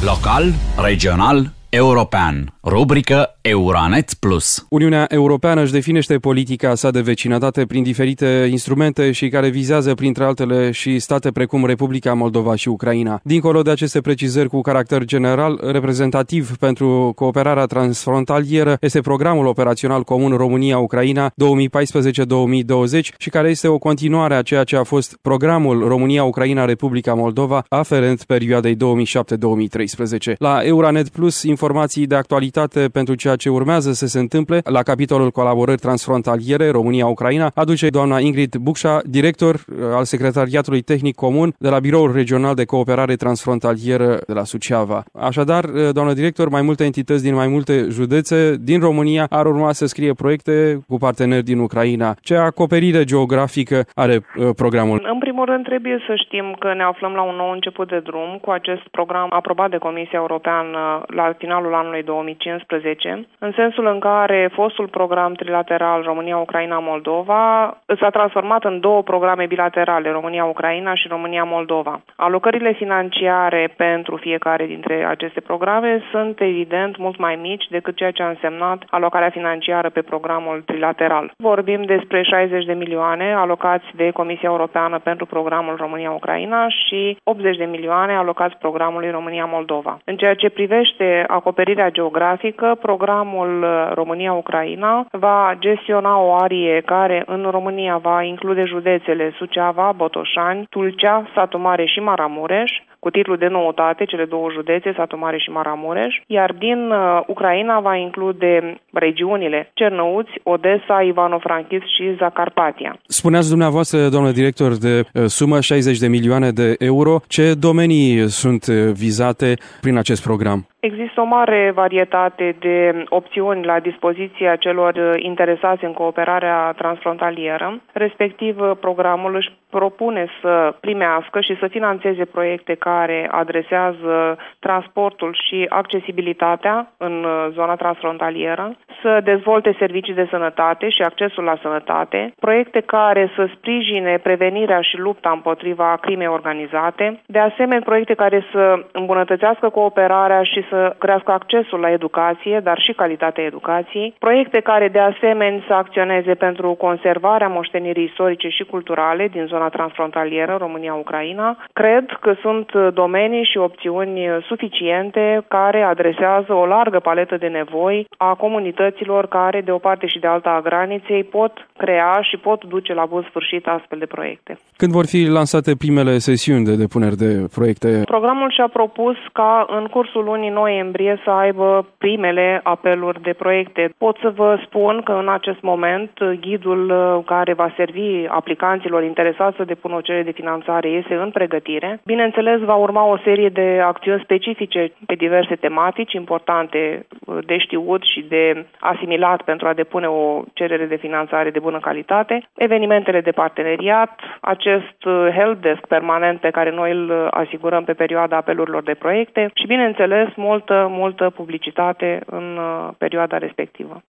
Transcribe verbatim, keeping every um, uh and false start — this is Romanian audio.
Local, regional, european. Rubrică Euranet Plus. Uniunea Europeană își definește politica sa de vecinătate prin diferite instrumente și care vizează, printre altele, și state precum Republica Moldova și Ucraina. Dincolo de aceste precizări cu caracter general, reprezentativ pentru cooperarea transfrontalieră este Programul Operațional Comun România-Ucraina două mii paisprezece două mii douăzeci și care este o continuare a ceea ce a fost Programul România-Ucraina-Republica Moldova, aferent perioadei două mii șapte două mii treisprezece. La Euranet Plus, informații de actualitate pentru ceea ce urmează să se întâmple la capitolul colaborări transfrontaliere România-Ucraina aduce doamna Ingrid Bucșa, director al Secretariatului Tehnic Comun de la Biroul Regional de Cooperare Transfrontalieră de la Suceava. Așadar, doamnă director, mai multe entități din mai multe județe din România ar urma să scrie proiecte cu parteneri din Ucraina. Ce acoperire geografică are programul? În primul rând, trebuie să știm că ne aflăm la un nou început de drum cu acest program aprobat de Comisia Europeană la finalul anului două mii cincisprezece, în sensul în care fostul program trilateral România-Ucraina-Moldova s-a transformat în două programe bilaterale, România-Ucraina și România-Moldova. Alocările financiare pentru fiecare dintre aceste programe sunt evident mult mai mici decât ceea ce a însemnat alocarea financiară pe programul trilateral. Vorbim despre șaizeci de milioane alocați de Comisia Europeană pentru programul România-Ucraina și optzeci de milioane alocați programului România-Moldova. În ceea ce privește acoperirea geografică, programul România-Ucraina va gestiona o arie care în România va include județele Suceava, Botoșani, Tulcea, Satu Mare și Maramureș, cu titlu de noutate, cele două județe, Satu Mare și Maramureș, iar din uh, Ucraina va include regiunile Cernăuți, Odessa, Ivano-Frankivsk și Zacarpatia. Spuneați dumneavoastră, doamnă director, de uh, sumă șaizeci de milioane de euro. Ce domenii sunt vizate prin acest program? Există o mare varietate de opțiuni la dispoziția celor interesați în cooperarea transfrontalieră. Respectiv, programul își propune să primească și să finanțeze proiecte care adresează transportul și accesibilitatea în zona transfrontalieră, să dezvolte servicii de sănătate și accesul la sănătate, proiecte care să sprijine prevenirea și lupta împotriva crimei organizate, de asemenea proiecte care să îmbunătățească cooperarea și să crească accesul la educație, dar și calitatea educației, proiecte care de asemenea să acționeze pentru conservarea moștenirii istorice și culturale din zona transfrontalieră România-Ucraina. Cred că sunt domenii și opțiuni suficiente care adresează o largă paletă de nevoi a comunităților care, de o parte și de alta a graniței, pot crea și pot duce la bun sfârșit astfel de proiecte. Când vor fi lansate primele sesiuni de depuneri de proiecte? Programul și-a propus ca în cursul lunii noiembrie să aibă primele apeluri de proiecte. Pot să vă spun că în acest moment ghidul care va servi aplicanților interesați să depună o cerere de finanțare este în pregătire. Bineînțeles, va urma o serie de acțiuni specifice pe diverse tematici importante de știut și de asimilat pentru a depune o cerere de finanțare de bună calitate, evenimentele de parteneriat, acest helpdesk permanent pe care noi îl asigurăm pe perioada apelurilor de proiecte și, bineînțeles, multă, multă publicitate în perioada respectivă.